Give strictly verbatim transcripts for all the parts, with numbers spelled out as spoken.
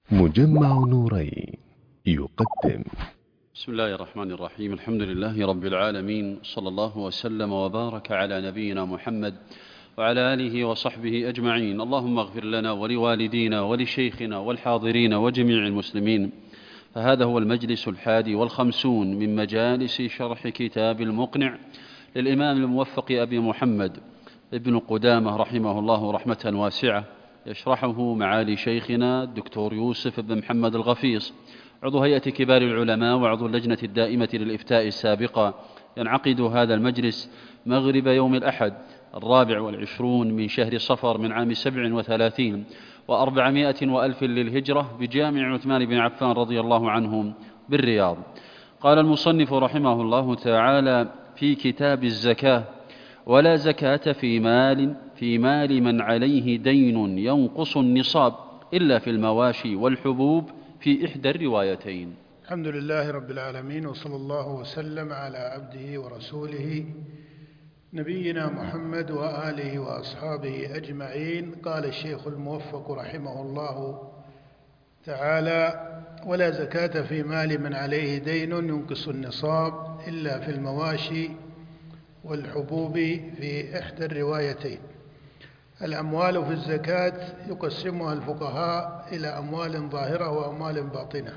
مجمع نورين يقدم. بسم الله الرحمن الرحيم. الحمد لله رب العالمين، صلى الله وسلم وبارك على نبينا محمد وعلى آله وصحبه أجمعين. اللهم اغفر لنا ولوالدينا ولشيخنا والحاضرين وجميع المسلمين. فهذا هو المجلس الحادي والخمسون من مجالس شرح كتاب المقنع للإمام الموفق أبي محمد ابن قدامة رحمه الله رحمة واسعة، يشرحه معالي شيخنا الدكتور يوسف بن محمد الغفيص، عضو هيئة كبار العلماء وعضو اللجنة الدائمة للإفتاء السابقة. ينعقد هذا المجلس مغرب يوم الأحد الرابع والعشرون من شهر صفر من عام سبع وثلاثين وأربعمائة وألف للهجرة بجامع عثمان بن عفان رضي الله عنهم بالرياض. قال المصنف رحمه الله تعالى في كتاب الزكاة: ولا زكاة في مال في مال من عليه دين ينقص النصاب إلا في المواشي والحبوب في إحدى الروايتين. الحمد لله رب العالمين، وصلى الله وسلم على عبده ورسوله نبينا محمد وآله وأصحابه أجمعين. قال الشيخ الموفق رحمه الله تعالى: ولا زكاة في مال من عليه دين ينقص النصاب إلا في المواشي والحبوب في إحدى الروايتين. الأموال في الزكاة يقسمها الفقهاء إلى أموال ظاهرة وأموال باطنة،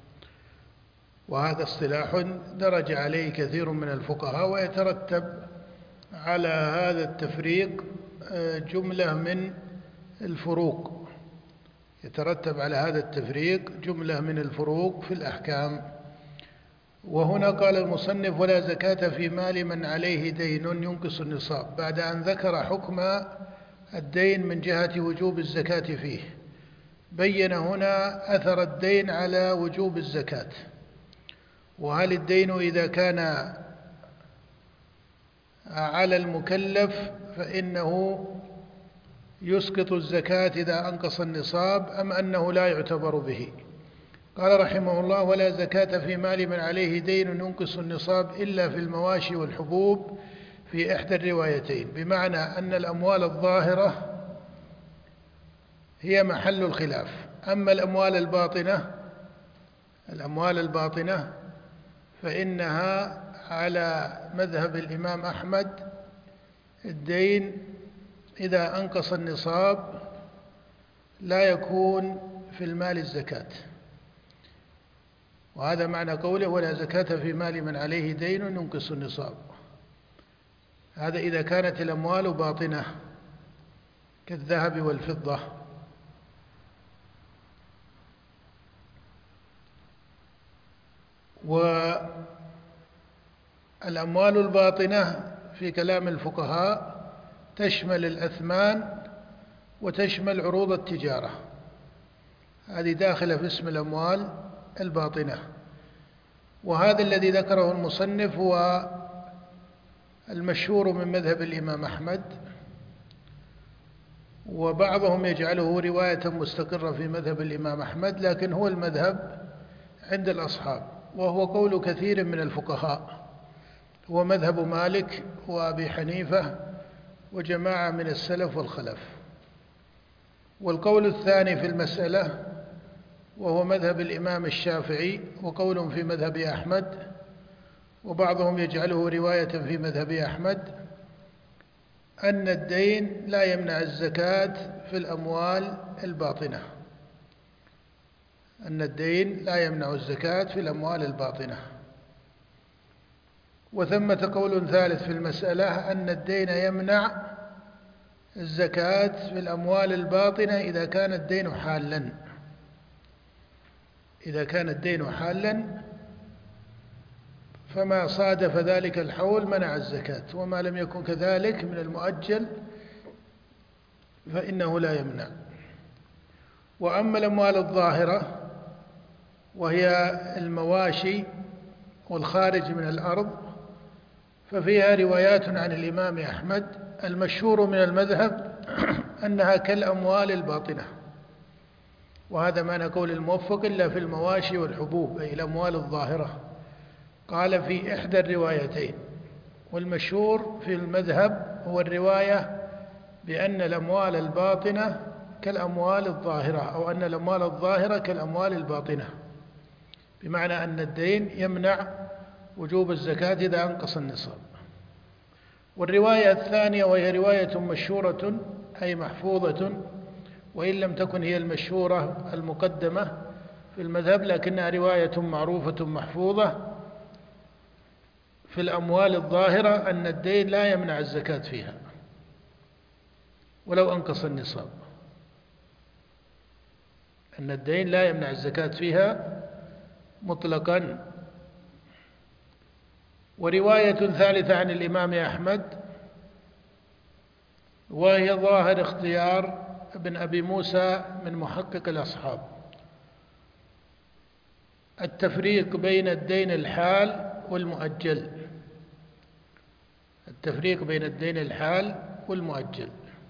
وهذا اصطلاح درج عليه كثير من الفقهاء، ويترتب على هذا التفريق جملة من الفروق يترتب على هذا التفريق جملة من الفروق في الأحكام. وهنا قال المصنف: ولا زكاة في مال من عليه دين ينقص النصاب، بعد أن ذكر حكم الدين من جهة وجوب الزكاة فيه، بين هنا أثر الدين على وجوب الزكاة. وهل الدين إذا كان على المكلف فإنه يسقط الزكاة إذا أنقص النصاب، أم أنه لا يعتبر به؟ قال رحمه الله: ولا زكاة في مال من عليه دين ينقص النصاب إلا في المواشي والحبوب في إحدى الروايتين، بمعنى أن الأموال الظاهرة هي محل الخلاف. أما الأموال الباطنة الأموال الباطنة فإنها على مذهب الإمام أحمد الدين إذا أنقص النصاب لا يكون في المال الزكاة، وهذا معنى قوله: ولا زكاة في مال من عليه دين ينقص النصاب. هذا إذا كانت الأموال باطنة كالذهب والفضة. والأموال الباطنة في كلام الفقهاء تشمل الأثمان وتشمل عروض التجارة، هذه داخلة في اسم الأموال الباطنة. وهذا الذي ذكره المصنف هو المشهور من مذهب الإمام أحمد، وبعضهم يجعله رواية مستقرة في مذهب الإمام أحمد، لكن هو المذهب عند الأصحاب، وهو قول كثير من الفقهاء، هو مذهب مالك وأبي حنيفة وجماعة من السلف والخلف. والقول الثاني في المسألة وهو مذهب الإمام الشافعي، وقول في مذهب أحمد، وبعضهم يجعله رواية في مذهب أحمد، أن الدين لا يمنع الزكاة في الأموال الباطنة أن الدين لا يمنع الزكاة في الأموال الباطنة. وثمة قول ثالث في المسألة أن الدين يمنع الزكاة في الأموال الباطنة إذا كان الدين حالا إذا كان الدين حالا فما صادف ذلك الحول منع الزكاة، وما لم يكن كذلك من المؤجل فإنه لا يمنع. وأما الأموال الظاهرة وهي المواشي والخارج من الأرض ففيها روايات عن الإمام أحمد. المشهور من المذهب أنها كالأموال الباطنة، وهذا معنى قول الموفق: إلا في المواشي والحبوب، أي الأموال الظاهرة. قال في إحدى الروايتين. والمشهور في المذهب هو الرواية بأن الأموال الباطنة كالأموال الظاهرة، أو أن الأموال الظاهرة كالأموال الباطنة، بمعنى أن الدين يمنع وجوب الزكاة إذا أنقص النصاب. والرواية الثانية وهي رواية مشهورة أي محفوظة، وإن لم تكن هي المشهورة المقدمة في المذهب لكنها رواية معروفة محفوظة في الأموال الظاهرة، أن الدين لا يمنع الزكاة فيها ولو أنقص النصاب، أن الدين لا يمنع الزكاة فيها مطلقا. ورواية ثالثة عن الإمام أحمد وهي ظاهر اختيار ابن أبي موسى من محقق الأصحاب، التفريق بين الدين الحال والمؤجل، التفريق بين الدين الحال والمؤجل.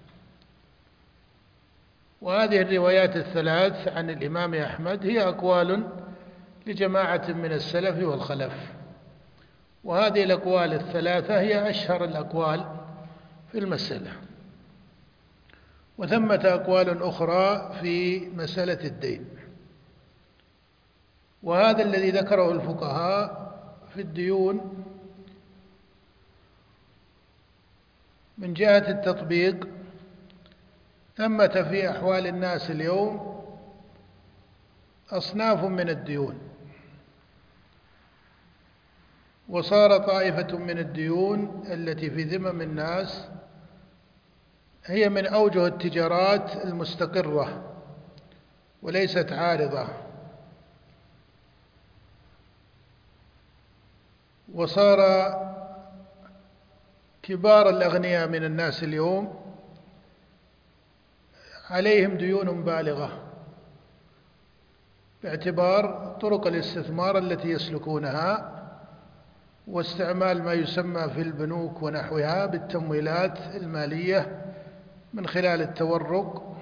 وهذه الروايات الثلاث عن الإمام أحمد هي أقوال لجماعة من السلف والخلف، وهذه الأقوال الثلاثة هي أشهر الأقوال في المسألة. وثمة أقوال أخرى في مسألة الدين، وهذا الذي ذكره الفقهاء في الديون من جهة التطبيق. ثمة في أحوال الناس اليوم أصناف من الديون، وصار طائفة من الديون التي في ذمم الناس هي من أوجه التجارات المستقرة وليست عارضة، وصار كبار الأغنياء من الناس اليوم عليهم ديون بالغة باعتبار طرق الاستثمار التي يسلكونها واستعمال ما يسمى في البنوك ونحوها بالتمويلات المالية من خلال التورق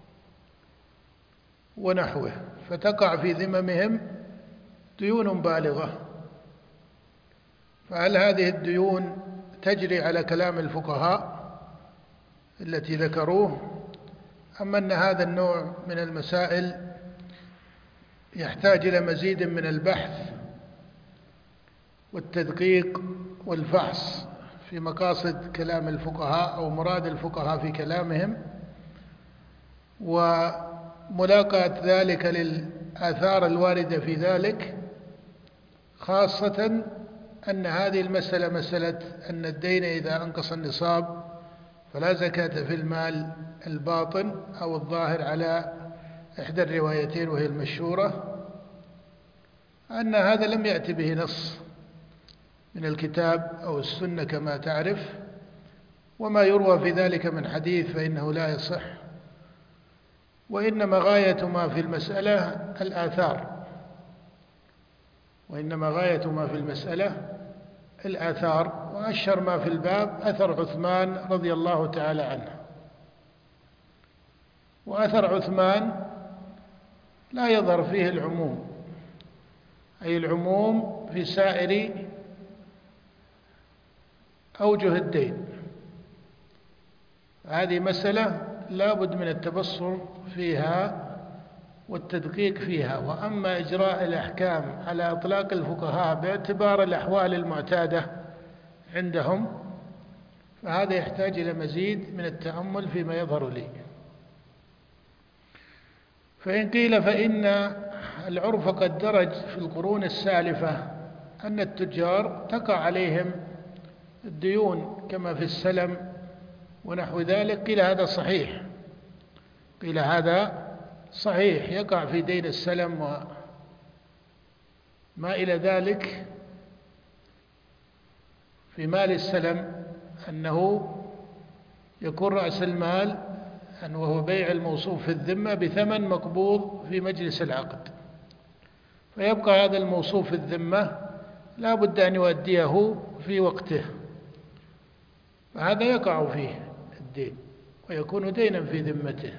ونحوه، فتقع في ذممهم ديون بالغة. فهل هذه الديون تجري على كلام الفقهاء التي ذكروه، أم أن هذا النوع من المسائل يحتاج إلى مزيد من البحث والتدقيق والفحص في مقاصد كلام الفقهاء أو مراد الفقهاء في كلامهم، وملاقاة ذلك للآثار الواردة في ذلك، خاصة أن هذه المسألة مسألة أن الدين إذا أنقص النصاب فلا زكاة في المال الباطن أو الظاهر على إحدى الروايتين وهي المشهورة، أن هذا لم يأتي به نص من الكتاب أو السنة كما تعرف، وما يروى في ذلك من حديث فإنه لا يصح، وإنما غاية ما في المسألة الآثار، وإنما غاية ما في المسألة الآثار. وأشهر ما في الباب أثر عثمان رضي الله تعالى عنه، وأثر عثمان لا يظهر فيه العموم، أي العموم في سائر أوجه الدين. هذه مسألة لا بد من التبصر فيها والتدقيق فيها. وأما إجراء الأحكام على إطلاق الفقهاء باعتبار الأحوال المعتادة عندهم فهذا يحتاج إلى مزيد من التأمل فيما يظهر لي. فإن قيل فإن العرف قد درج في القرون السالفة أن التجار تقع عليهم الديون كما في السلم ونحو ذلك، قيل هذا صحيح، قيل هذا صحيح، يقع في دين السلم وما إلى ذلك في مال السلم، أنه يكون رأس المال وهو بيع الموصوف في الذمة بثمن مقبوض في مجلس العقد، فيبقى هذا الموصوف في الذمة لا بد أن يؤديه في وقته، فهذا يقع فيه الدين ويكون دينا في ذمته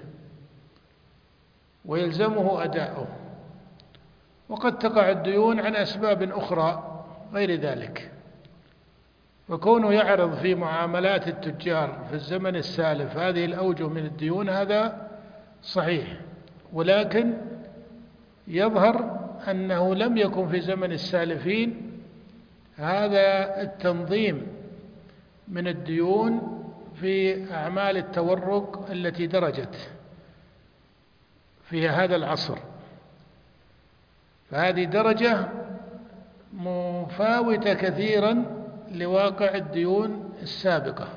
ويلزمه أداؤه. وقد تقع الديون عن أسباب أخرى غير ذلك، وكونه يعرض في معاملات التجار في الزمن السالف هذه الأوجه من الديون هذا صحيح، ولكن يظهر أنه لم يكن في زمن السالفين هذا التنظيم من الديون في أعمال التورق التي درجت في هذا العصر، فهذه درجة مفاوتة كثيرا لواقع الديون السابقة،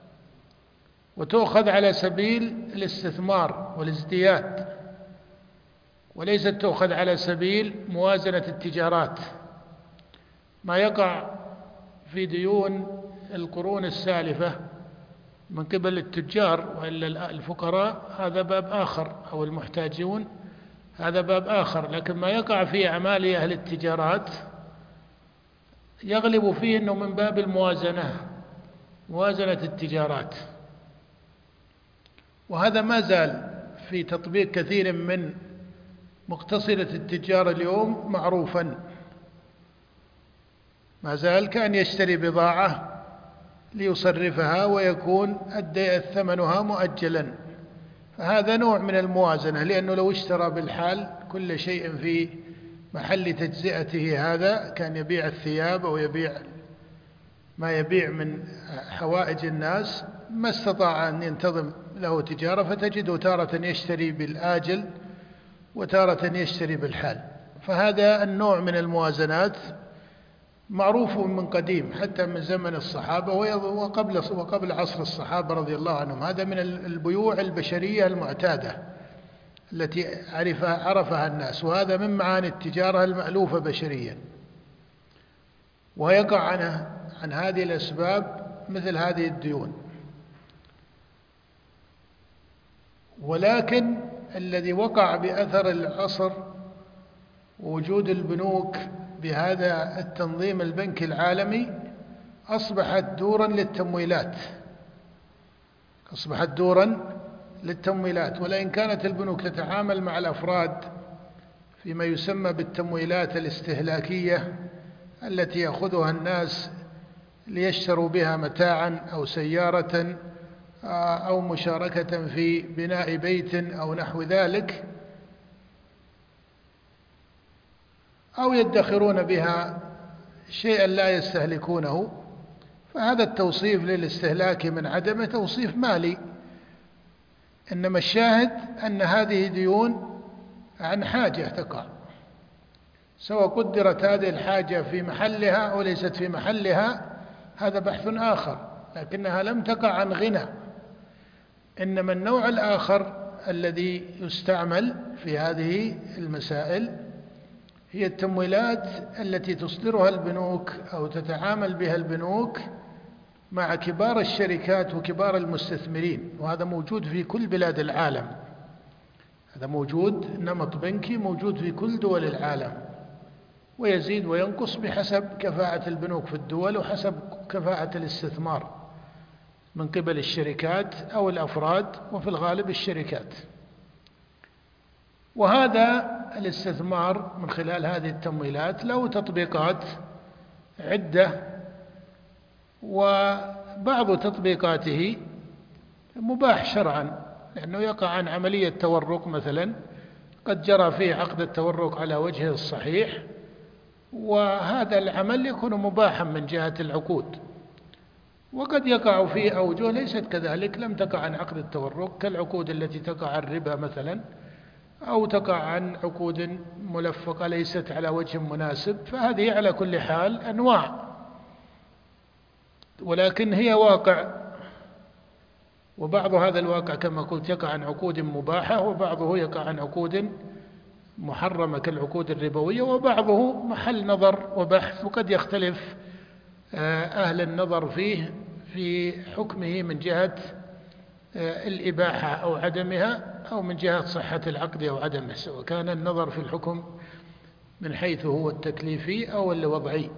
وتؤخذ على سبيل الاستثمار والازدياد، وليست تؤخذ على سبيل موازنة التجارات. ما يقع في ديون القرون السالفة من قبل التجار وإلا الفقراء هذا باب آخر، أو المحتاجون هذا باب آخر، لكن ما يقع في أعمال أهل التجارات يغلب فيه أنه من باب الموازنة، موازنة التجارات، وهذا ما زال في تطبيق كثير من مقتصدة التجار اليوم معروفا. ما زال كأن يشتري بضاعة ليصرفها ويكون أدى ثمنها مؤجلا، فهذا نوع من الموازنة، لأنه لو اشترى بالحال كل شيء في محل تجزئته هذا كان يبيع الثياب أو يبيع ما يبيع من حوائج الناس ما استطاع أن ينتظم له تجارة، فتجده تارة يشتري بالآجل وتارة يشتري بالحال. فهذا النوع من الموازنات معروف من قديم حتى من زمن الصحابة وقبل وقبل عصر الصحابة رضي الله عنهم. هذا من البيوع البشرية المعتادة التي عرفها عرفها الناس، وهذا من معاني التجارة المألوفة بشريا، ويقع عنه عن هذه الأسباب مثل هذه الديون. ولكن الذي وقع بأثر العصر ووجود البنوك بهذا التنظيم البنكي العالمي أصبحت دورا للتمويلات، أصبحت دورا للتمويلات. ولئن كانت البنوك تتعامل مع الأفراد فيما يسمى بالتمويلات الاستهلاكية التي يأخذها الناس ليشتروا بها متاعا أو سيارة أو مشاركة في بناء بيت أو نحو ذلك، أو يدخرون بها شيئا لا يستهلكونه، فهذا التوصيف للاستهلاك من عدمه توصيف مالي. إنما الشاهد أن هذه ديون عن حاجة تقع، سواء قدرت هذه الحاجة في محلها أو ليست في محلها هذا بحث آخر، لكنها لم تقع عن غنى. إنما النوع الآخر الذي يستعمل في هذه المسائل هي التمويلات التي تصدرها البنوك أو تتعامل بها البنوك مع كبار الشركات وكبار المستثمرين، وهذا موجود في كل بلاد العالم. هذا موجود، نمط بنكي موجود في كل دول العالم، ويزيد وينقص بحسب كفاءة البنوك في الدول وحسب كفاءة الاستثمار من قبل الشركات أو الأفراد، وفي الغالب الشركات. وهذا الاستثمار من خلال هذه التمويلات له تطبيقات عدة، وبعض تطبيقاته مباح شرعا، لأنه يقع عن عملية تورق مثلا قد جرى فيه عقد التورق على وجهه الصحيح، وهذا العمل يكون مباحا من جهة العقود. وقد يقع فيه أوجه ليست كذلك، لم تقع عن عقد التورق، كالعقود التي تقع عن الربا مثلا، أو تقع عن عقود ملفقة ليست على وجه مناسب، فهذه على كل حال أنواع، ولكن هي واقع. وبعض هذا الواقع كما قلت يقع عن عقود مباحة، وبعضه يقع عن عقود محرمة كالعقود الربوية، وبعضه محل نظر وبحث، وقد يختلف أهل النظر فيه في حكمه من جهة الإباحة أو عدمها، أو من جهة صحة العقد أو عدمه، سواء كان النظر في الحكم من حيث هو التكليفي أو الوضعي.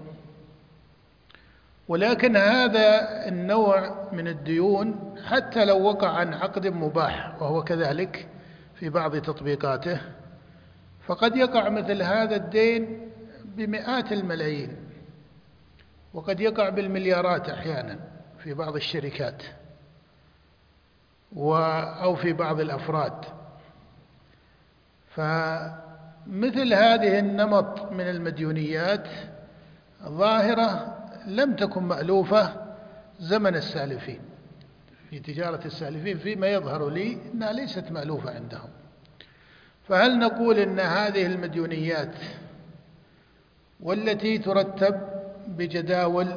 ولكن هذا النوع من الديون حتى لو وقع عن عقد مباح وهو كذلك في بعض تطبيقاته، فقد يقع مثل هذا الدين بمئات الملايين، وقد يقع بالمليارات أحيانا في بعض الشركات أو في بعض الأفراد. فمثل هذه النمط من المديونيات ظاهرة لم تكن مألوفة زمن السالفين، في تجارة السالفين فيما يظهر لي أنها ليست مألوفة عندهم. فهل نقول أن هذه المديونيات والتي ترتب بجداول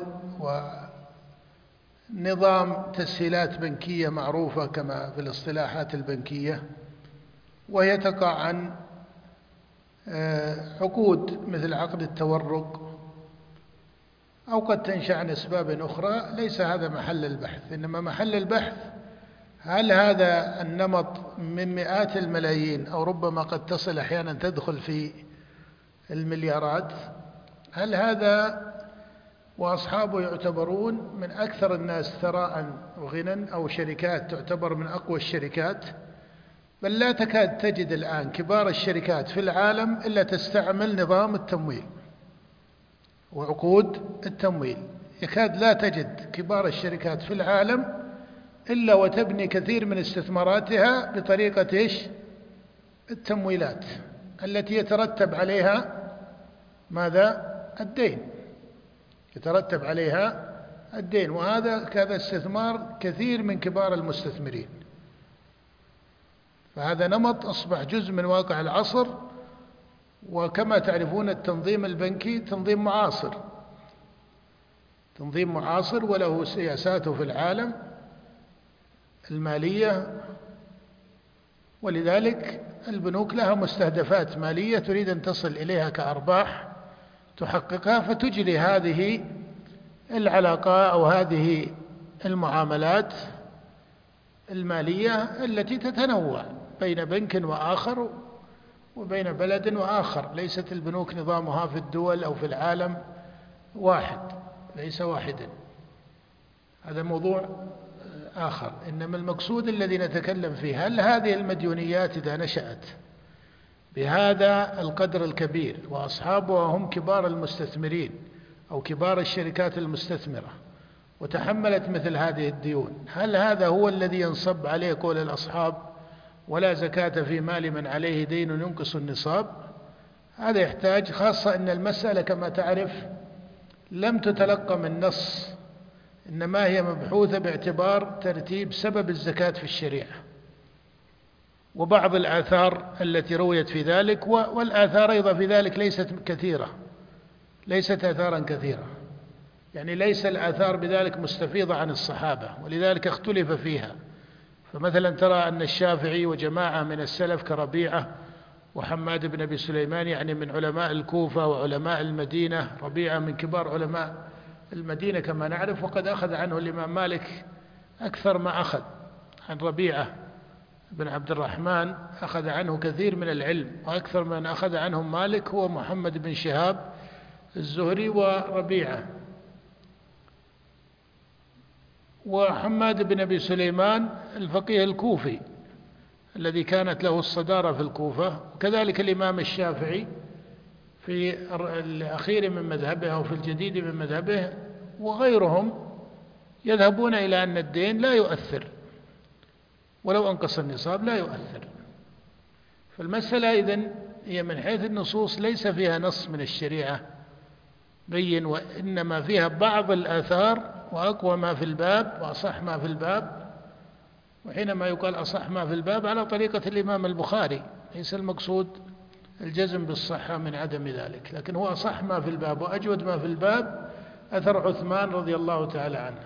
ونظام تسهيلات بنكية معروفة كما في الاصطلاحات البنكية، وهي تقع عن عقود مثل عقد التورق، أو قد تنشأ عن أسباب أخرى، ليس هذا محل البحث. إنما محل البحث هل هذا النمط من مئات الملايين أو ربما قد تصل أحيانا تدخل في المليارات، هل هذا وأصحابه يعتبرون من أكثر الناس ثراء وغنى، أو شركات تعتبر من أقوى الشركات؟ بل لا تكاد تجد الآن كبار الشركات في العالم إلا تستعمل نظام التمويل وعقود التمويل. يكاد لا تجد كبار الشركات في العالم إلا وتبني كثير من استثماراتها بطريقة إيش؟ التمويلات التي يترتب عليها ماذا؟ الدين، يترتب عليها الدين. وهذا كذا استثمار كثير من كبار المستثمرين. فهذا نمط أصبح جزء من واقع العصر. وكما تعرفون التنظيم البنكي تنظيم معاصر، تنظيم معاصر وله سياساته في العالم المالية، ولذلك البنوك لها مستهدفات مالية تريد أن تصل إليها كأرباح تحققها، فتجري هذه العلاقة أو هذه المعاملات المالية التي تتنوع بين بنك وآخر وبين بلد وآخر. ليست البنوك نظامها في الدول أو في العالم واحد، ليس واحدا، هذا موضوع آخر. إنما المقصود الذي نتكلم فيه، هل هذه المديونيات إذا نشأت بهذا القدر الكبير وأصحابها هم كبار المستثمرين أو كبار الشركات المستثمرة وتحملت مثل هذه الديون، هل هذا هو الذي ينصب عليه قول الأصحاب ولا زكاة في مال من عليه دين ينقص النصاب؟ هذا يحتاج، خاصة أن المسألة كما تعرف لم تتلقى من نص، إنما هي مبحوثة باعتبار ترتيب سبب الزكاة في الشريعة وبعض الآثار التي رويت في ذلك، والآثار أيضا في ذلك ليست كثيرة، ليست آثارا كثيرة، يعني ليس الآثار بذلك مستفيضة عن الصحابة، ولذلك اختلف فيها. فمثلا ترى أن الشافعي وجماعة من السلف كربيعة وحماد بن أبي سليمان، يعني من علماء الكوفة وعلماء المدينة، ربيعة من كبار علماء المدينة كما نعرف، وقد أخذ عنه الإمام مالك أكثر ما أخذ عن ربيعة بن عبد الرحمن، أخذ عنه كثير من العلم، وأكثر من أخذ عنهم مالك هو محمد بن شهاب الزهري وربيعة. وحماد بن أبي سليمان الفقيه الكوفي الذي كانت له الصدارة في الكوفة، وكذلك الإمام الشافعي في الأخير من مذهبه أو في الجديد من مذهبه، وغيرهم يذهبون إلى أن الدين لا يؤثر ولو أنقص النصاب، لا يؤثر. فالمسألة إذن هي من حيث النصوص ليس فيها نص من الشريعة بين، وإنما فيها بعض الآثار، وأقوى ما في الباب وأصح ما في الباب. وحينما يقال أصح ما في الباب على طريقة الإمام البخاري، ليس المقصود الجزم بالصحة من عدم ذلك، لكن هو أصح ما في الباب وأجود ما في الباب أثر عثمان رضي الله تعالى عنه.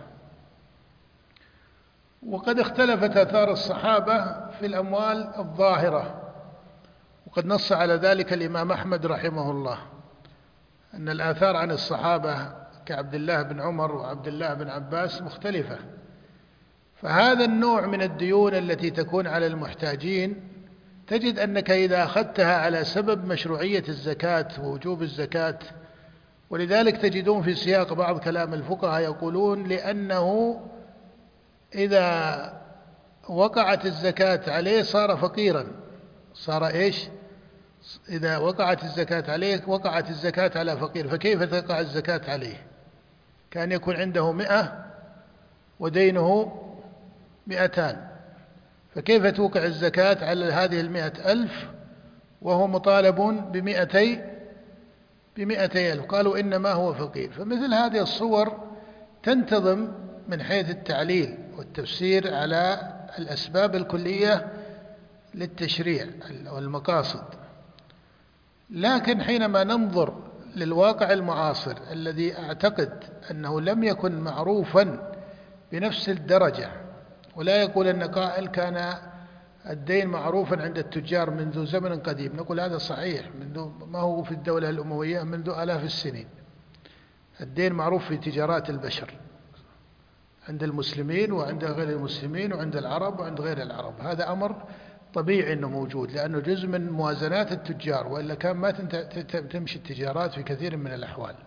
وقد اختلفت آثار الصحابة في الأموال الظاهرة، وقد نص على ذلك الإمام أحمد رحمه الله، أن الآثار عن الصحابة كعبد الله بن عمر وعبد الله بن عباس مختلفة. فهذا النوع من الديون التي تكون على المحتاجين تجد أنك إذا أخذتها على سبب مشروعية الزكاة ووجوب الزكاة، ولذلك تجدون في سياق بعض كلام الفقهاء يقولون لأنه إذا وقعت الزكاة عليه صار فقيرا، صار إيش؟ إذا وقعت الزكاة عليه وقعت الزكاة على فقير، فكيف تقع الزكاة عليه؟ كان يكون عنده مئة ودينه مئتان، فكيف توقع الزكاة على هذه المئة ألف وهو مطالب بمئتي بمئتي ألف، قالوا إنما هو فقير. فمثل هذه الصور تنتظم من حيث التعليل والتفسير على الأسباب الكلية للتشريع والمقاصد. لكن حينما ننظر للواقع المعاصر الذي أعتقد أنه لم يكن معروفا بنفس الدرجة، ولا يقول أن قائل كان الدين معروفا عند التجار منذ زمن قديم، نقول هذا صحيح، منذ ما هو في الدولة الأموية منذ آلاف السنين الدين معروف في تجارات البشر عند المسلمين وعند غير المسلمين وعند العرب وعند غير العرب. هذا أمر طبيعي أنه موجود لأنه جزء من موازنات التجار، وإلا كان ما تمشي التجارات في كثير من الأحوال.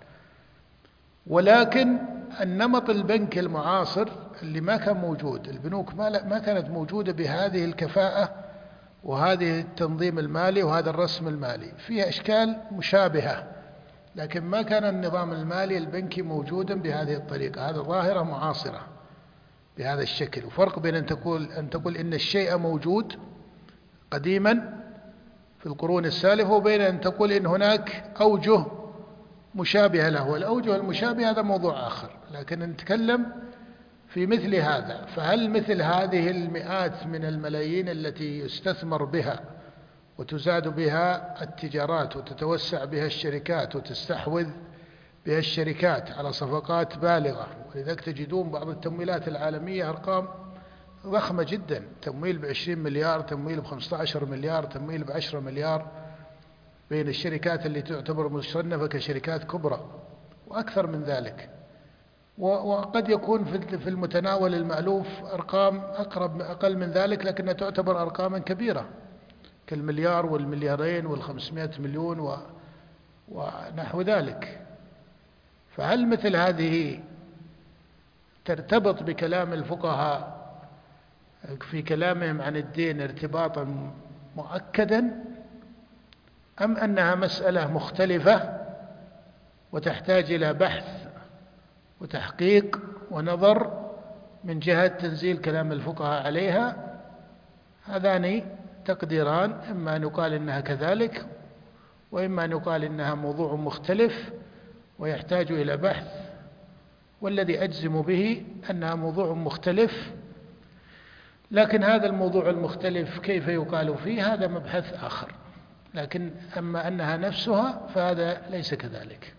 ولكن النمط البنك المعاصر اللي ما كان موجود، البنوك ما ما كانت موجودة بهذه الكفاءة وهذه التنظيم المالي وهذا الرسم المالي، فيها أشكال مشابهة، لكن ما كان النظام المالي البنكي موجودا بهذه الطريقة. هذا ظاهرة معاصرة بهذا الشكل. وفرق بين أن تقول أن تقول إن الشيء موجود قديما في القرون السالفة وبين أن تقول إن هناك أوجه مشابهة له. والأوجه المشابهة هذا موضوع آخر، لكن نتكلم في مثل هذا. فهل مثل هذه المئات من الملايين التي يستثمر بها وتزاد بها التجارات وتتوسع بها الشركات وتستحوذ بها الشركات على صفقات بالغة، ولذلك تجدون بعض التمويلات العالمية أرقام ضخمة جدا، تمويل بعشرين مليار، تمويل بخمسة عشر مليار، تمويل بعشرة مليار بين الشركات اللي تعتبر مصنفة كشركات كبرى وأكثر من ذلك. وقد يكون في المتناول المألوف أرقام أقرب أقل من ذلك، لكنها تعتبر أرقاما كبيرة كالمليار والمليارين والخمسمائة مليون و... ونحو ذلك. فهل مثل هذه ترتبط بكلام الفقهاء في كلامهم عن الدين ارتباطا مؤكدا، أم أنها مسألة مختلفة وتحتاج إلى بحث وتحقيق ونظر من جهة تنزيل كلام الفقهاء عليها؟ هذان تقديران، إما أن يقال إنها كذلك، وإما أن يقال إنها موضوع مختلف ويحتاج إلى بحث، والذي أجزم به أنها موضوع مختلف. لكن هذا الموضوع المختلف كيف يقال فيه هذا مبحث آخر، لكن أما أنها نفسها فهذا ليس كذلك.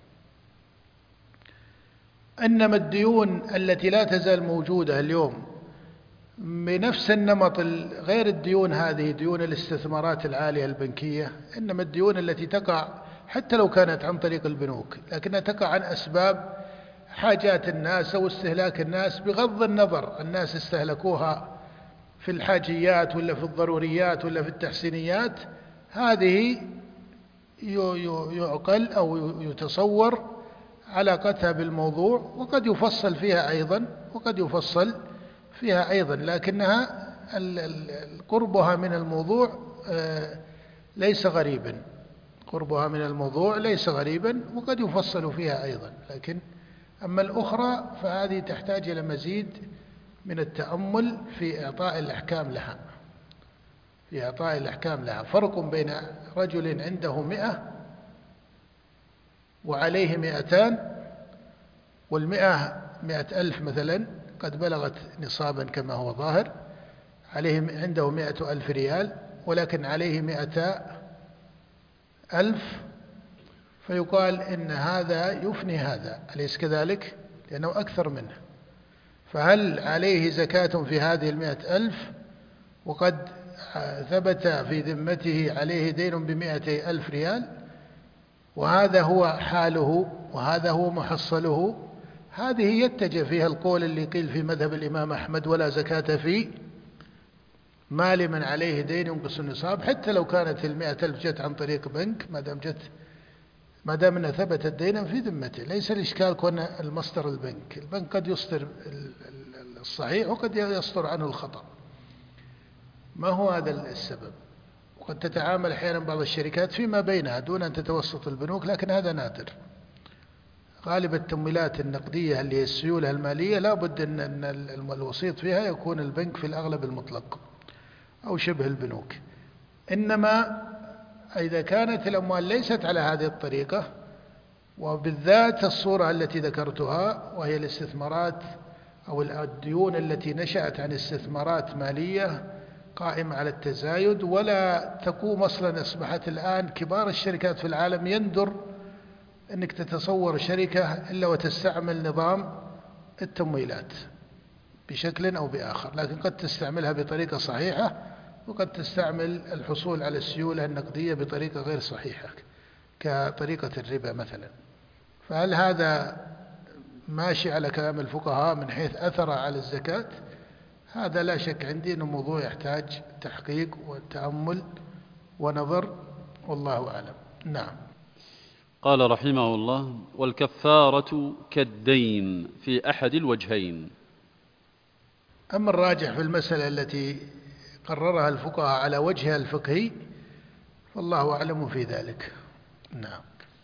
إنما الديون التي لا تزال موجودة اليوم بنفس النمط غير الديون هذه ديون الاستثمارات العالية البنكية، إنما الديون التي تقع حتى لو كانت عن طريق البنوك لكنها تقع عن أسباب حاجات الناس أو استهلاك الناس، بغض النظر الناس استهلكوها في الحاجيات ولا في الضروريات ولا في التحسينيات، هذه يعقل أو يتصور علاقتها بالموضوع، وقد يفصل فيها أيضا وقد يفصل فيها أيضا، لكنها قربها من الموضوع ليس غريبا، قربها من الموضوع ليس غريبا وقد يفصل فيها أيضا. لكن أما الأخرى فهذه تحتاج إلى مزيد من التأمل في إعطاء الأحكام لها في إعطاء الأحكام لها. فرق بين رجل عنده مئة وعليه مئتان، والمئة مئة ألف مثلا قد بلغت نصابا كما هو ظاهر، عليه عنده مئة ألف ريال ولكن عليه مئتا ألف، فيقال إن هذا يفني هذا، أليس كذلك؟ لأنه أكثر منه. فهل عليه زكاة في هذه المئة ألف وقد ثبت في ذمته عليه دين بمئتي ألف ريال، وهذا هو حاله وهذا هو محصله؟ هذه يتجه فيها القول اللي قيل في مذهب الإمام أحمد ولا زكاة في مال من عليه دين ينقص النصاب، حتى لو كانت المئة ألف جت عن طريق بنك، ما دام جت ما دام أنها ثبتت دينا في ذمته. ليس الإشكال كون المصدر البنك، البنك قد يصدر الصحيح وقد يصدر عنه الخطأ، ما هو هذا السبب. وقد تتعامل أحيانا بعض الشركات فيما بينها دون أن تتوسط البنوك، لكن هذا نادر. غالب التمويلات النقدية اللي هي السيولة المالية لا بد أن الوسيط فيها يكون البنك في الأغلب المطلق أو شبه البنوك. إنما إذا كانت الأموال ليست على هذه الطريقة، وبالذات الصورة التي ذكرتها وهي الاستثمارات أو الديون التي نشأت عن استثمارات مالية قائمة على التزايد ولا تقوم أصلا، أصبحت الآن كبار الشركات في العالم يندر أنك تتصور شركة إلا وتستعمل نظام التمويلات بشكل أو بآخر، لكن قد تستعملها بطريقة صحيحة وقد تستعمل الحصول على السيولة النقدية بطريقة غير صحيحة كطريقة الربا مثلا. فهل هذا ماشي على كلام الفقهاء من حيث أثر على الزكاة؟ هذا لا شك عندي أنه موضوع يحتاج تحقيق وتأمل ونظر، والله أعلم. نعم. قال رحمه الله: والكفارة كالدين في أحد الوجهين. أما الراجح في المسألة التي قررها الفقهاء على وجهها الفقهي فالله أعلم في ذلك. نعم.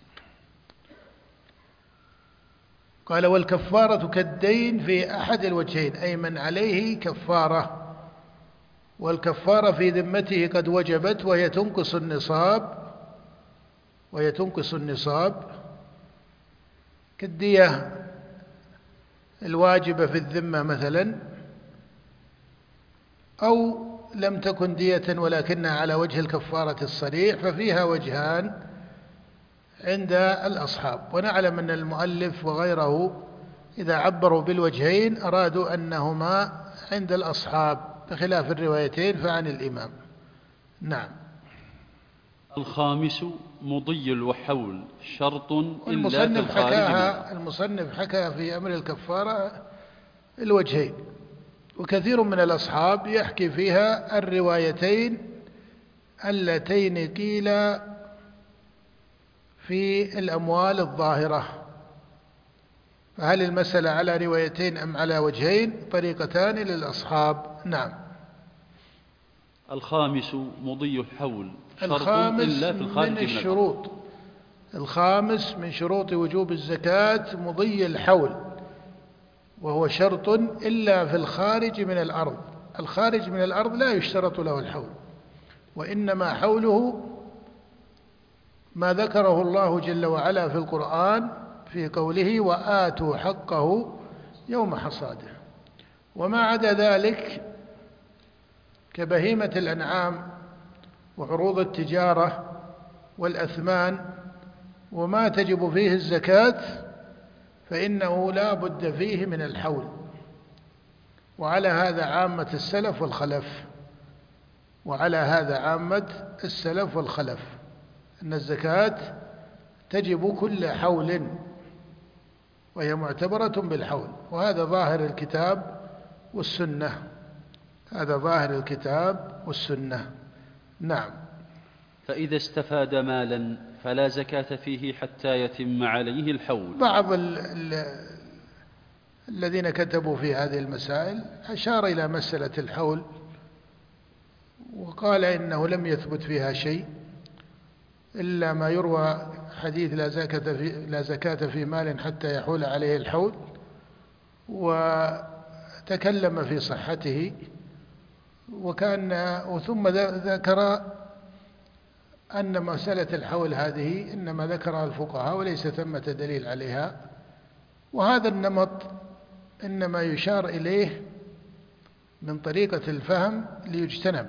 قال: والكفارة كالدين في أحد الوجهين، أي من عليه كفارة والكفارة في ذمته قد وجبت وهي تنقص النصاب وهي تنقص النصاب كالدية الواجبة في الذمة مثلا، أو لم تكن دية ولكنها على وجه الكفارة الصريح، ففيها وجهان عند الأصحاب. ونعلم أن المؤلف وغيره إذا عبروا بالوجهين أرادوا أنهما عند الأصحاب بخلاف الروايتين فعن الإمام. نعم. الخامس مضي الحول شرط إلا في المصنف الخارج حكاها المصنف حكى في أمر الكفارة الوجهين، وكثير من الأصحاب يحكي فيها الروايتين اللتين قيل في الأموال الظاهرة. فهل المسألة على روايتين أم على وجهين؟ طريقتان للأصحاب. نعم. الخامس مضي الحول شرط الخامس إلا في الخارج من من الشروط الخامس من شروط وجوب الزكاة مضي الحول، وهو شرط إلا في الخارج من الأرض. الخارج من الأرض لا يشترط له الحول، وإنما حوله ما ذكره الله جل وعلا في القرآن في قوله: وآتوا حقه يوم حصاده. وما عدا ذلك كبهيمة الأنعام وعروض التجارة والأثمان وما تجب فيه الزكاة فإنه لا بد فيه من الحول. وعلى هذا عامة السلف والخلف وعلى هذا عامة السلف والخلف أن الزكاة تجب كل حول وهي معتبرة بالحول، وهذا ظاهر الكتاب والسنة هذا ظاهر الكتاب والسنة. نعم. فإذا استفاد مالا فلا زكاة فيه حتى يتم عليه الحول. بعض ال ال الذين كتبوا في هذه المسائل أشار إلى مسألة الحول وقال إنه لم يثبت فيها شيء إلا ما يروى حديث لا زكاة في, لا زكاة في مال حتى يحول عليه الحول، وتكلم في صحته وكان وثم ذكر أن مسألة الحول هذه إنما ذكرها الفقهاء وليس ثمة دليل عليها، وهذا النمط إنما يشار إليه من طريقة الفهم ليجتنب،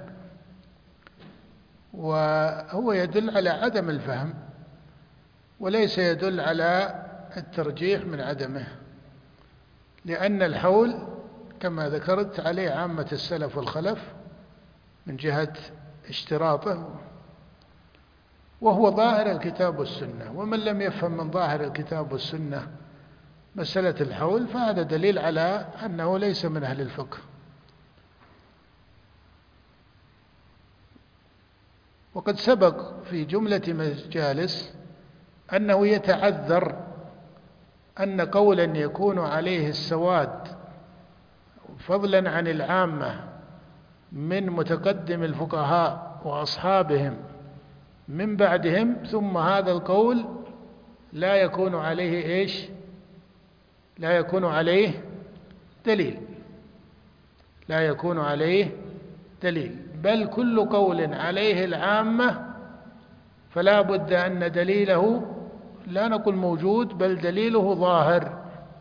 وهو يدل على عدم الفهم وليس يدل على الترجيح من عدمه، لأن الحول كما ذكرت عليه عامة السلف والخلف من جهة اشتراطه، وهو ظاهر الكتاب والسنة. ومن لم يفهم من ظاهر الكتاب والسنة مسألة الحول فهذا دليل على أنه ليس من أهل الفقه. وقد سبق في جملة مجالس أنه يتعذر أن قولا يكون عليه السواد فضلا عن العامة من متقدم الفقهاء وأصحابهم من بعدهم، ثم هذا القول لا يكون عليه إيش؟ لا يكون عليه دليل لا يكون عليه دليل بل كل قول عليه العامة فلا بد أن دليله لا نقول موجود بل دليله ظاهر،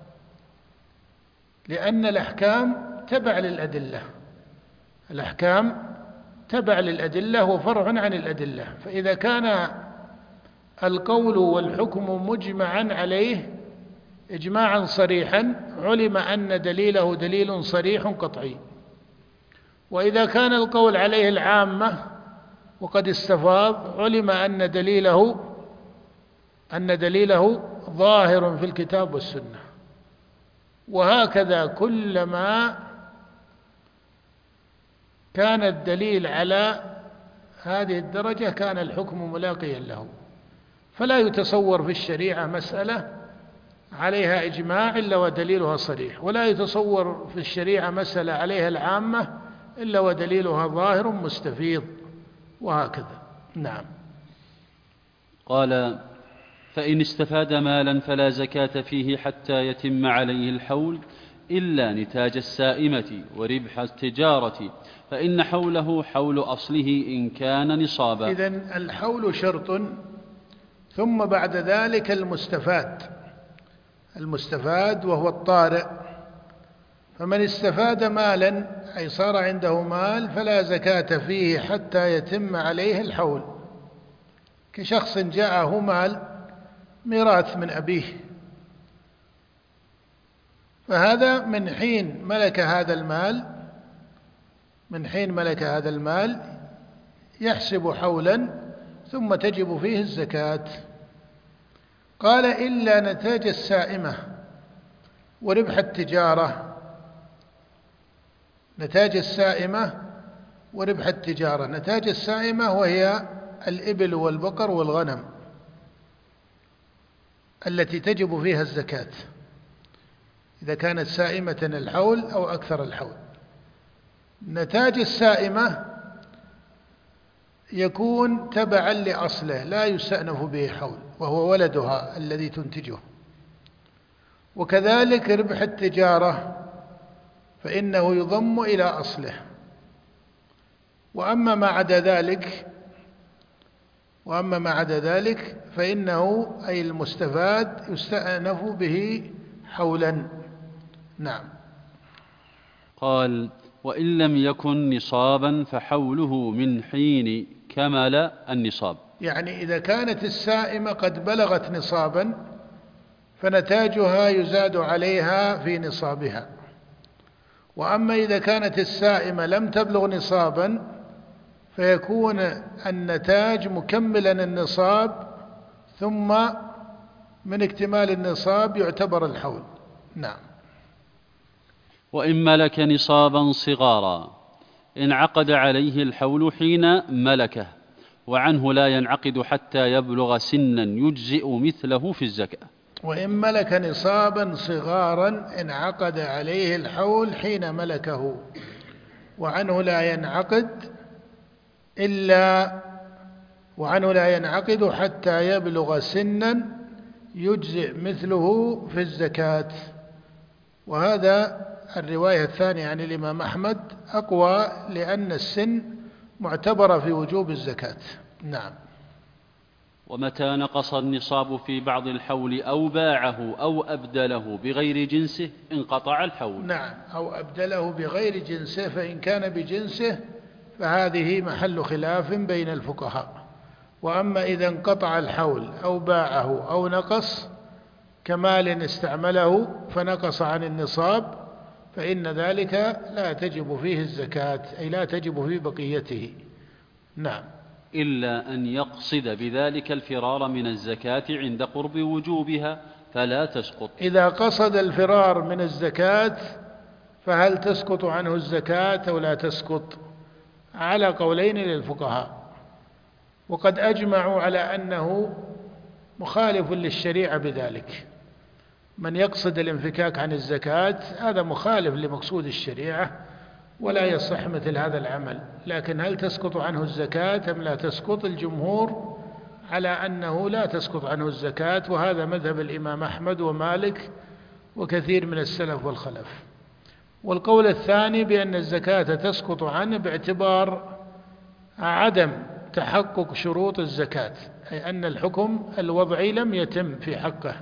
لأن الأحكام تبع للأدلة، الأحكام تبع للأدلة وفرع عن الأدلة. فإذا كان القول والحكم مجمعا عليه إجماعا صريحا علم أن دليله دليل صريح قطعي، وإذا كان القول عليه العامة وقد استفاض علم أن دليله أن دليله ظاهر في الكتاب والسنة. وهكذا كلما كان الدليل على هذه الدرجة كان الحكم ملاقيا له. فلا يتصور في الشريعة مسألة عليها إجماع إلا ودليلها صريح، ولا يتصور في الشريعة مسألة عليها العامة إلا ودليلها ظاهر مستفيض، وهكذا. نعم. قال: فإن استفاد مالا فلا زكاة فيه حتى يتم عليه الحول إلا نتاج السائمة وربح التجارة، فإن حوله حول أصله إن كان نصابا. إذن الحول شرط، ثم بعد ذلك المستفاد، المستفاد وهو الطارئ. فمن استفاد مالا أي صار عنده مال فلا زكاة فيه حتى يتم عليه الحول، كشخص جاءه مال ميراث من أبيه، فهذا من حين ملك هذا المال من حين ملك هذا المال يحسب حولا ثم تجب فيه الزكاة. قال: إلا نتاج السائمة وربح التجارة. نتاج السائمة وربح التجارة، نتاج السائمة وهي الإبل والبقر والغنم التي تجب فيها الزكاة إذا كانت سائمة الحول أو أكثر الحول. نتاج السائمة يكون تبعا لأصله لا يستأنف به حول، وهو ولدها الذي تنتجه. وكذلك ربح التجارة فإنه يضم إلى أصله. وأما ما عدا ذلك وأما ما عدا ذلك فإنه أي المستفاد يستأنف به حولا. نعم. قال: وإن لم يكن نصابا فحوله من حين كمل النصاب. يعني إذا كانت السائمة قد بلغت نصابا فنتاجها يزاد عليها في نصابها. وأما إذا كانت السائمة لم تبلغ نصابا فيكون النتاج مكملا النصاب، ثم من اكتمال النصاب يعتبر الحول. نعم. وإن ملك نصابا صغارا انعقد عليه الحول حين ملكه، وعنه لا ينعقد حتى يبلغ سنا يجزئ مثله في الزكاة. وإن ملك نصابا صغارا انعقد عليه الحول حين ملكه، وعنه لا ينعقد إلا وعنه لا ينعقد حتى يبلغ سنا يجزئ مثله في الزكاة. وهذا الرواية الثانية عن الإمام أحمد أقوى، لأن السن معتبرة في وجوب الزكاة. نعم. ومتى نقص النصاب في بعض الحول أو باعه أو أبدله بغير جنسه انقطع الحول. نعم، أو أبدله بغير جنسه، فإن كان بجنسه فهذه محل خلاف بين الفقهاء. وأما إذا انقطع الحول أو باعه أو نقص كمال استعمله فنقص عن النصاب فإن ذلك لا تجب فيه الزكاة، أي لا تجب في بقيته. نعم. إلا أن يقصد بذلك الفرار من الزكاة عند قرب وجوبها فلا تسقط. إذا قصد الفرار من الزكاة فهل تسقط عنه الزكاة أو لا تسقط؟ على قولين للفقهاء، وقد أجمعوا على أنه مخالف للشريعة بذلك. من يقصد الانفكاك عن الزكاة هذا مخالف لمقصود الشريعة ولا يصح مثل هذا العمل. لكن هل تسقط عنه الزكاة أم لا تسقط؟ الجمهور على أنه لا تسقط عنه الزكاة، وهذا مذهب الإمام أحمد ومالك وكثير من السلف والخلف. والقول الثاني بأن الزكاة تسقط عنه باعتبار عدم تحقق شروط الزكاة، أي أن الحكم الوضعي لم يتم في حقه.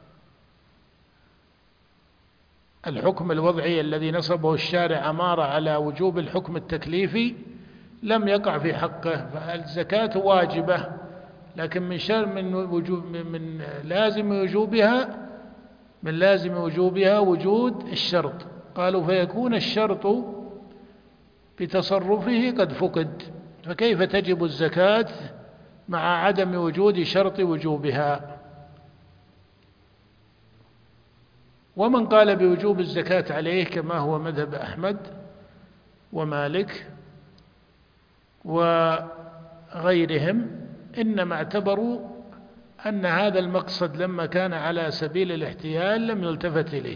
الحكم الوضعي الذي نصبه الشارع أمارة على وجوب الحكم التكليفي لم يقع في حقه، فالزكاة واجبة، لكن من شر من وجوب من لازم وجوبها من لازم وجوبها وجود الشرط. قالوا فيكون الشرط بتصرفه قد فقد، فكيف تجب الزكاة مع عدم وجود شرط وجوبها؟ ومن قال بوجوب الزكاة عليه كما هو مذهب أحمد ومالك وغيرهم إنما اعتبروا أن هذا المقصد لما كان على سبيل الاحتيال لم يلتفت إليه.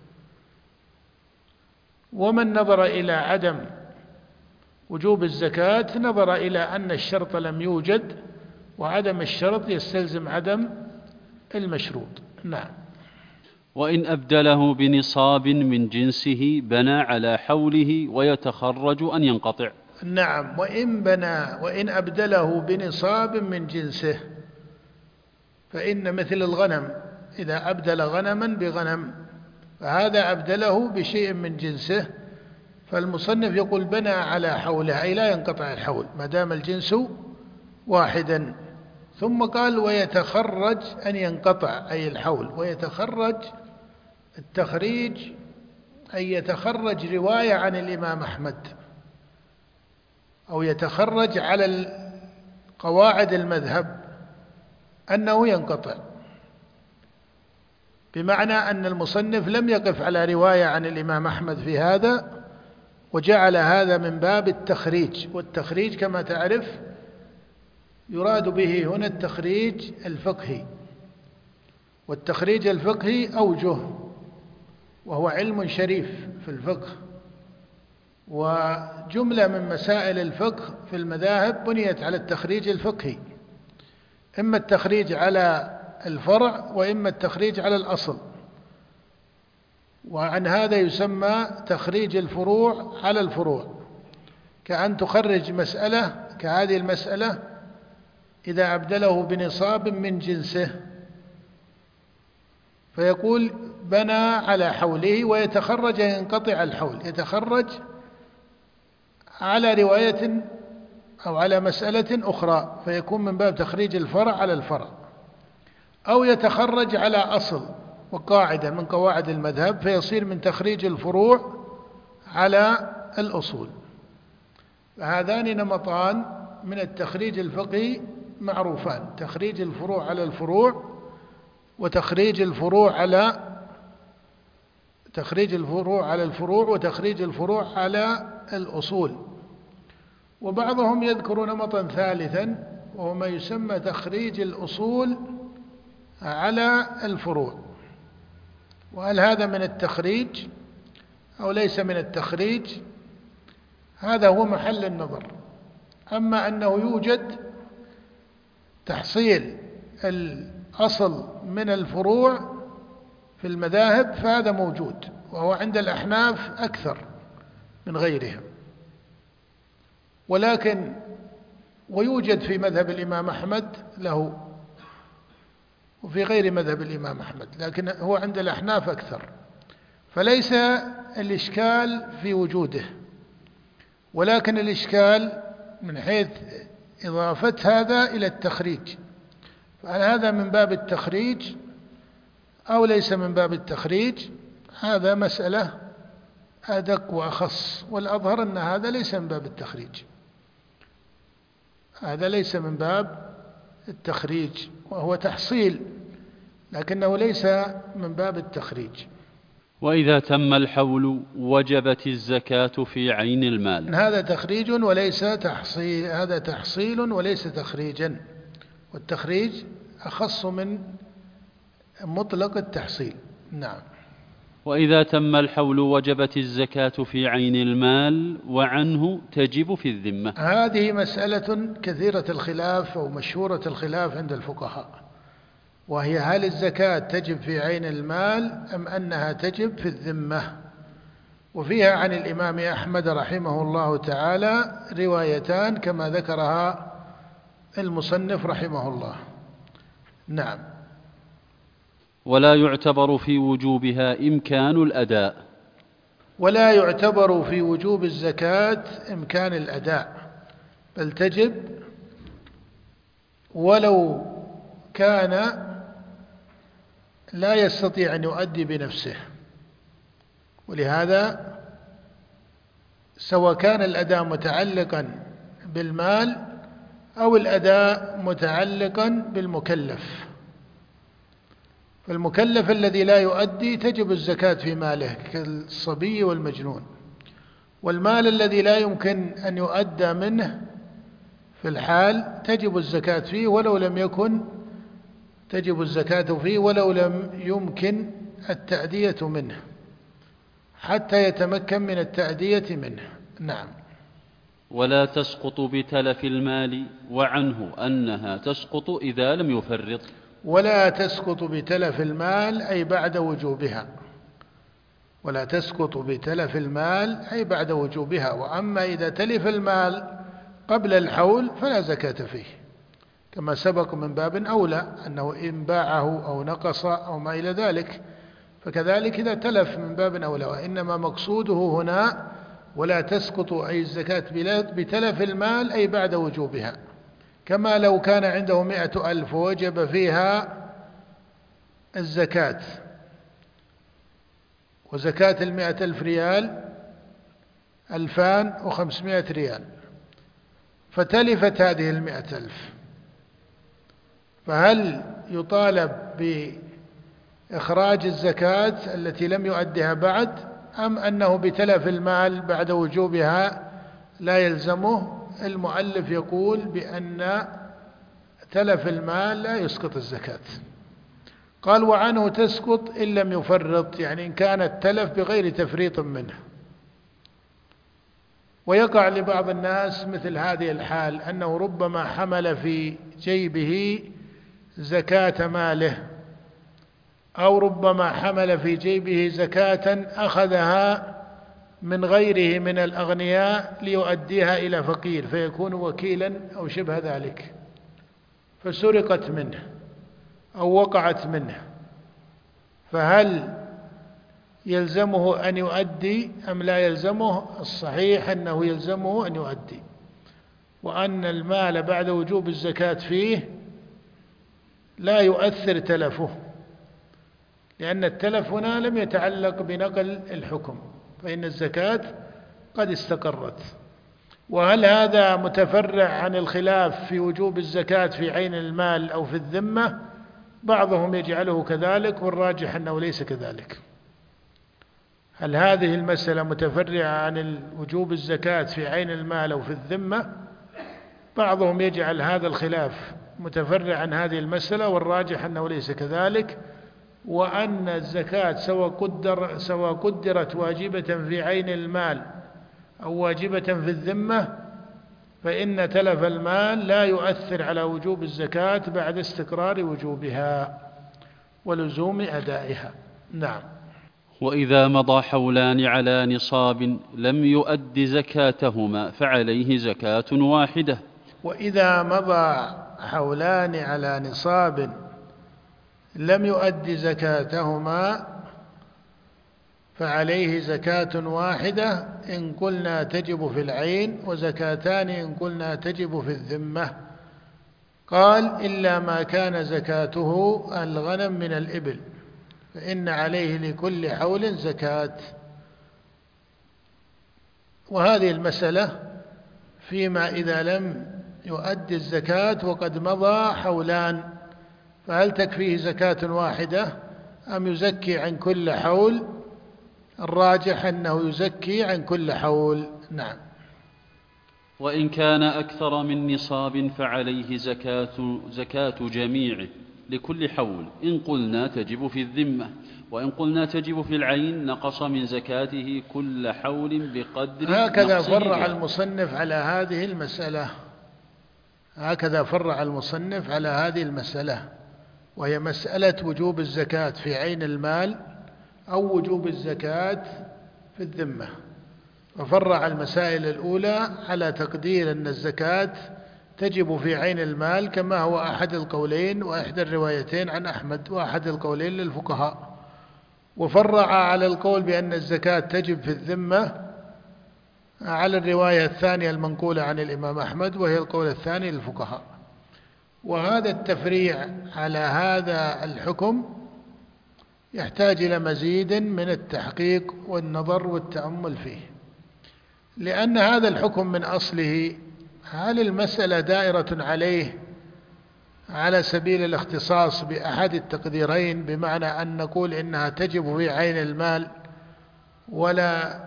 ومن نظر إلى عدم وجوب الزكاة نظر إلى أن الشرط لم يوجد، وعدم الشرط يستلزم عدم المشروط. نعم. وإن أبدله بنصاب من جنسه بنى على حوله ويتخرج أن ينقطع. نعم. وإن بنى وإن أبدله بنصاب من جنسه، فإن مثل الغنم إذا أبدل غنما بغنم فهذا أبدله بشيء من جنسه، فالمصنف يقول بنى على حوله، أي لا ينقطع الحول ما دام الجنس واحدا. ثم قال ويتخرج أن ينقطع، أي الحول. ويتخرج التخريج أي يتخرج رواية عن الإمام أحمد، أو يتخرج على قواعد المذهب أنه ينقطع، بمعنى أن المصنف لم يقف على رواية عن الإمام أحمد في هذا، وجعل هذا من باب التخريج. والتخريج كما تعرف يراد به هنا التخريج الفقهي، والتخريج الفقهي أوجه، وهو علم شريف في الفقه، وجملة من مسائل الفقه في المذاهب بنيت على التخريج الفقهي، إما التخريج على الفرع وإما التخريج على الأصل، وعن هذا يسمى تخريج الفروع على الفروع، كأن تخرج مسألة كهذه المسألة إذا أبدله بنصاب من جنسه، فيقول بنى على حوله ويتخرج ينقطع الحول، يتخرج على رواية أو على مسألة أخرى فيكون من باب تخريج الفرع على الفرع، أو يتخرج على أصل وقاعدة من قواعد المذهب فيصير من تخريج الفروع على الأصول. فهذان نمطان من التخريج الفقهي معروفان: تخريج الفروع على الفروع، وتخريج الفروع على تخريج الفروع على الفروع وتخريج الفروع على الأصول. وبعضهم يذكر نمطا ثالثا وهو ما يسمى تخريج الأصول على الفروع. وهل هذا من التخريج أو ليس من التخريج؟ هذا هو محل النظر. أما أنه يوجد تحصيل الأصل من الفروع في المذاهب فهذا موجود، وهو عند الأحناف أكثر من غيرهم، ولكن ويوجد في مذهب الإمام أحمد له وفي غير مذهب الإمام أحمد، لكن هو عند الأحناف أكثر، فليس الإشكال في وجوده، ولكن الإشكال من حيث إضافة هذا إلى التخريج، فهل هذا من باب التخريج أو ليس من باب التخريج؟ هذا مسألة أدق وأخص، والأظهر أن هذا ليس من باب التخريج، هذا ليس من باب التخريج، وهو تحصيل لكنه ليس من باب التخريج. وإذا تم الحول وجبت الزكاة في عين المال. هذا تخريج وليس تحصيل، هذا تحصيل وليس تخريجا، والتخريج أخص من مطلق التحصيل. نعم. وإذا تم الحول وجبت الزكاة في عين المال وعنه تجب في الذمة. هذه مسألة كثيرة الخلاف أو مشهورة الخلاف عند الفقهاء، وهي هل الزكاة تجب في عين المال أم أنها تجب في الذمة؟ وفيها عن الإمام أحمد رحمه الله تعالى روايتان كما ذكرها المصنف رحمه الله. نعم. ولا يعتبر في وجوبها إمكان الأداء. ولا يعتبر في وجوب الزكاة إمكان الأداء، بل تجب ولو كان لا يستطيع أن يؤدي بنفسه. ولهذا سواء كان الأداء متعلقا بالمال أو الأداء متعلقا بالمكلف، فالمكلف الذي لا يؤدي تجب الزكاة في ماله كالصبي والمجنون، والمال الذي لا يمكن أن يؤدى منه في الحال تجب الزكاة فيه ولو لم يكن تجب الزكاة فيه ولو لم يمكن التأدية منه حتى يتمكن من التأدية منه. نعم. ولا تسقط بتلف المال، وعنه أنها تسقط إذا لم يفرط. ولا تسقط بتلف المال أي بعد وجوبها، ولا تسقط بتلف المال أي بعد وجوبها. وأما إذا تلف المال قبل الحول فلا زكاة فيه، كما سبق من باب أولى أنه إن باعه أو نقص أو ما إلى ذلك، فكذلك إذا تلف من باب أولى. وإنما مقصوده هنا ولا تسقط أي الزكاة بتلف المال أي بعد وجوبها، كما لو كان عنده مئة ألف ووجب فيها الزكاة، وزكاة المئة ألف ريال ألفان وخمسمائة ريال، فتلفت هذه المئة ألف، فهل يطالب بإخراج الزكاة التي لم يؤدها بعد، أم أنه بتلف المال بعد وجوبها لا يلزمه؟ المؤلف يقول بأن تلف المال لا يسقط الزكاة. قال وعنه تسقط إن لم يفرط، يعني إن كان التلف بغير تفريط منه. ويقع لبعض الناس مثل هذه الحال أنه ربما حمل في جيبه زكاة ماله، أو ربما حمل في جيبه زكاة أخذها من غيره من الأغنياء ليؤديها إلى فقير فيكون وكيلا أو شبه ذلك، فسرقت منه أو وقعت منه، فهل يلزمه أن يؤدي أم لا يلزمه؟ الصحيح أنه يلزمه أن يؤدي، وأن المال بعد وجوب الزكاة فيه لا يؤثر تلفه، لأن التلف هنا لم يتعلق بنقل الحكم، فإن الزكاة قد استقرت. وهل هذا متفرع عن الخلاف في وجوب الزكاة في عين المال أو في الذمة؟ بعضهم يجعله كذلك، والراجح أنه ليس كذلك. هل هذه المسألة متفرعة عن وجوب الزكاة في عين المال أو في الذمة؟ بعضهم يجعل هذا الخلاف متفرع عن هذه المسألة، والراجح أنه ليس كذلك، وأن الزكاة سواء قدر سواء قدرت واجبة في عين المال أو واجبة في الذمة، فإن تلف المال لا يؤثر على وجوب الزكاة بعد استقرار وجوبها ولزوم أدائها. نعم. وإذا مضى حولان على نصاب لم يؤد زكاتهما فعليه زكاة واحدة. وإذا مضى حولان على نصاب لم يؤد زكاتهما فعليه زكاة واحدة إن قلنا تجب في العين، وزكاتان إن قلنا تجب في الذمة. قال إلا ما كان زكاته الغنم من الإبل فإن عليه لكل حول زكاة. وهذه المسألة فيما إذا لم يؤد الزكاة وقد مضى حولان، فهل تكفيه زكاة واحدة أم يزكي عن كل حول؟ الراجح أنه يزكي عن كل حول. نعم. وإن كان أكثر من نصاب فعليه زكاة, زكاة جميعه لكل حول إن قلنا تجب في الذمة، وإن قلنا تجب في العين نقص من زكاته كل حول بقدر. هكذا فرع المصنف على هذه المسألة هكذا فرع المصنف على هذه المسألة وهي مسألة وجوب الزكاة في عين المال أو وجوب الزكاة في الذمة. وفرع المسائل الأولى على تقدير أن الزكاة تجب في عين المال، كما هو أحد القولين وإحدى الروايتين عن أحمد وأحد القولين للفقهاء. وفرع على القول بأن الزكاة تجب في الذمة على الرواية الثانية المنقولة عن الإمام أحمد، وهي القول الثاني للفقهاء. وهذا التفريع على هذا الحكم يحتاج إلى مزيد من التحقيق والنظر والتأمل فيه، لأن هذا الحكم من أصله، هل المسألة دائرة عليه على سبيل الاختصاص بأحد التقديرين، بمعنى أن نقول إنها تجب في عين المال ولا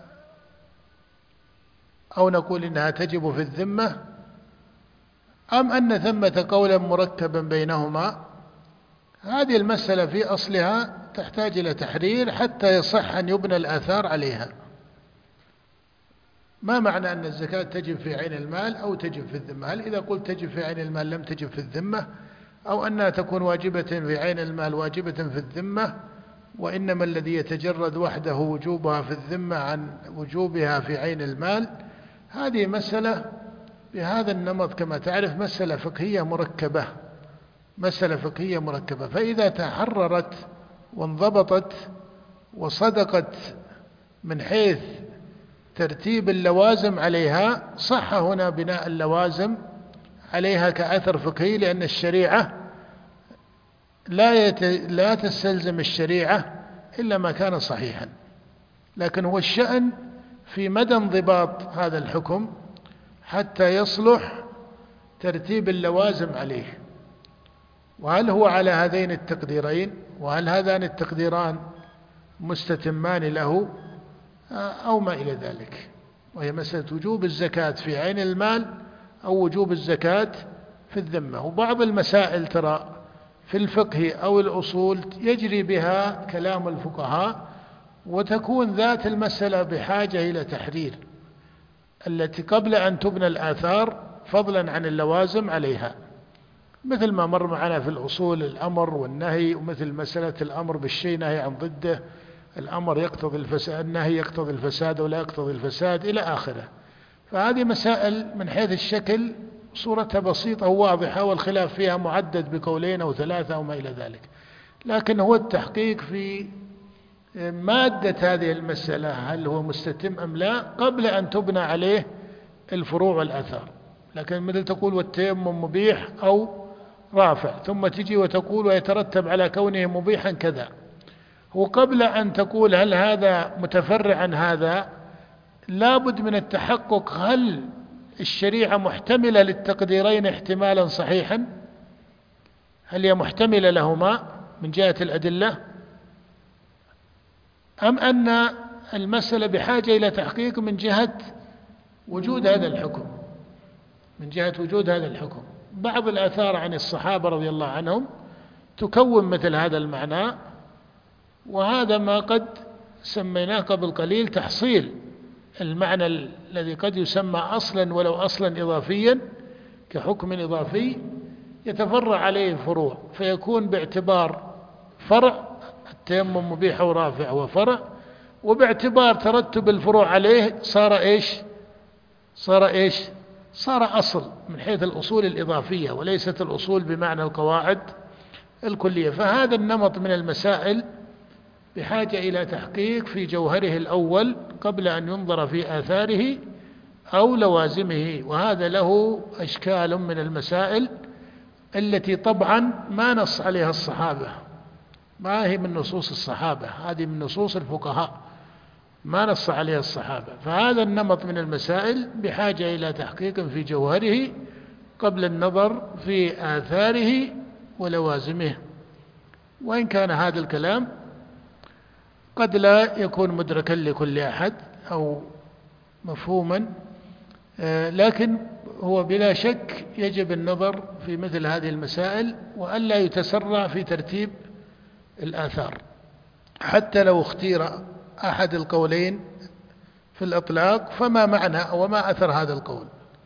أو نقول إنها تجب في الذمة، أم أن ثمة قولا مركبا بينهما؟ هذه المسألة في أصلها تحتاج إلى تحرير حتى يصح أن يبنى الآثار عليها. ما معنى أن الزكاة تجب في عين المال أو تجب في الذمة؟ هل إذا قلت تجب في عين المال لم تجب في الذمة، أو أنها تكون واجبة في عين المال واجبة في الذمة، وإنما الذي يتجرد وحده وجوبها في الذمة عن وجوبها في عين المال؟ هذه مسألة بهذا النمط كما تعرف مسألة فقهية مركبة، مسألة فقهية مركبة. فإذا تحررت وانضبطت وصدقت من حيث ترتيب اللوازم عليها، صح هنا بناء اللوازم عليها كأثر فقهي، لأن الشريعة لا يت... لا تستلزم الشريعة إلا ما كان صحيحا. لكن هو الشأن في مدى انضباط هذا الحكم حتى يصلح ترتيب اللوازم عليه، وهل هو على هذين التقديرين، وهل هذان التقديران مستتمان له أو ما إلى ذلك. وهي مسألة وجوب الزكاة في عين المال أو وجوب الزكاة في الذمة. وبعض المسائل ترى في الفقه أو الأصول يجري بها كلام الفقهاء، وتكون ذات المسألة بحاجة إلى تحرير، التي قبل أن تبنى الآثار فضلا عن اللوازم عليها، مثل ما مر معنا في الأصول الأمر والنهي، ومثل مسألة الأمر بالشيء نهي عن ضده، الأمر يقتضي الفساد، النهي يقتضي الفساد ولا يقتضي الفساد إلى آخره. فهذه مسائل من حيث الشكل صورتها بسيطة وواضحة، والخلاف فيها معدد بقولين أو ثلاثة أو ما إلى ذلك، لكن هو التحقيق في مادة هذه المسألة، هل هو مستتم أم لا، قبل أن تبنى عليه الفروع والآثار. لكن مثل تقول والتيمم مبيح أو رافع، ثم تجي وتقول ويترتب على كونه مبيحا كذا. وقبل أن تقول هل هذا متفرع عن هذا، لابد من التحقق هل الشريعة محتملة للتقديرين احتمالا صحيحا، هل هي محتملة لهما من جهة الأدلة، أم أن المسألة بحاجة إلى تحقيق من جهة وجود هذا الحكم، من جهة وجود هذا الحكم. بعض الآثار عن الصحابة رضي الله عنهم تكون مثل هذا المعنى، وهذا ما قد سميناه قبل قليل تحصيل المعنى الذي قد يسمى أصلا ولو أصلا إضافيا كحكم إضافي يتفرع عليه الفروع، فيكون باعتبار فرع التيمم مبيح ورافع وفرع، وباعتبار ترتب الفروع عليه صار إيش صار إيش صار أصل من حيث الأصول الإضافية، وليست الأصول بمعنى القواعد الكلية. فهذا النمط من المسائل بحاجة إلى تحقيق في جوهره الأول قبل أن ينظر في آثاره أو لوازمه، وهذا له أشكال من المسائل التي طبعا ما نص عليها الصحابة، ما هي من نصوص الصحابة، هذه من نصوص الفقهاء ما نص عليها الصحابة. فهذا النمط من المسائل بحاجة إلى تحقيق في جوهره قبل النظر في آثاره ولوازمه. وإن كان هذا الكلام قد لا يكون مدركا لكل أحد أو مفهوما، لكن هو بلا شك يجب النظر في مثل هذه المسائل، وألا يتسرع في ترتيب الآثار، حتى لو اختير أحد القولين في الإطلاق فما معنى وما أثر هذا القول.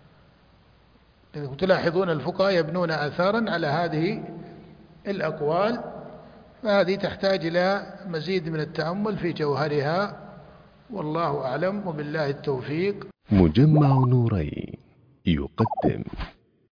تلاحظون الفقهاء يبنون آثارا على هذه الأقوال، فهذه تحتاج إلى مزيد من التأمل في جوهرها، والله أعلم وبالله التوفيق. مجمع نورين يقدم